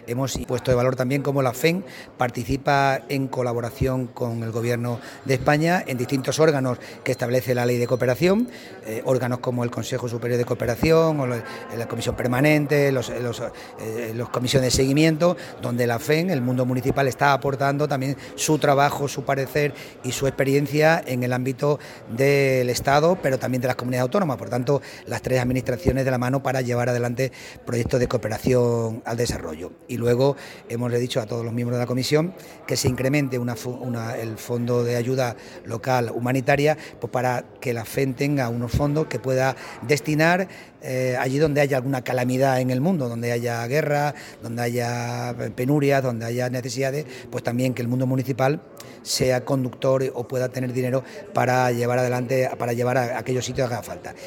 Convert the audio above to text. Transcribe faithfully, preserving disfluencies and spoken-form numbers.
hemos puesto de valor también cómo la F E M participa en colaboración con el Gobierno de España en distintos órganos que establece la Ley de Cooperación, eh, órganos como el Consejo Superior de Cooperación o la, la Comisión Permanente, los, los, eh, los comisiones de seguimiento, donde la F E M, el mundo municipal, está aportando también su trabajo, su parecer y su experiencia en el ámbito del Estado, pero también de las comunidades autónomas. Por tanto, las tres administraciones de la mano para llevar adelante proyectos de cooperación al desarrollo. Y luego hemos dicho a todos los miembros de la comisión que se incremente una, una, el fondo de ayuda local humanitaria, pues para que la F E M tenga unos fondos que pueda destinar eh, allí donde haya alguna calamidad en el mundo, donde haya guerra, donde haya penurias, donde haya necesidades, pues también que el mundo municipal sea conductor o pueda tener dinero para llevar adelante, para llevar a aquellos sitios que haga falta.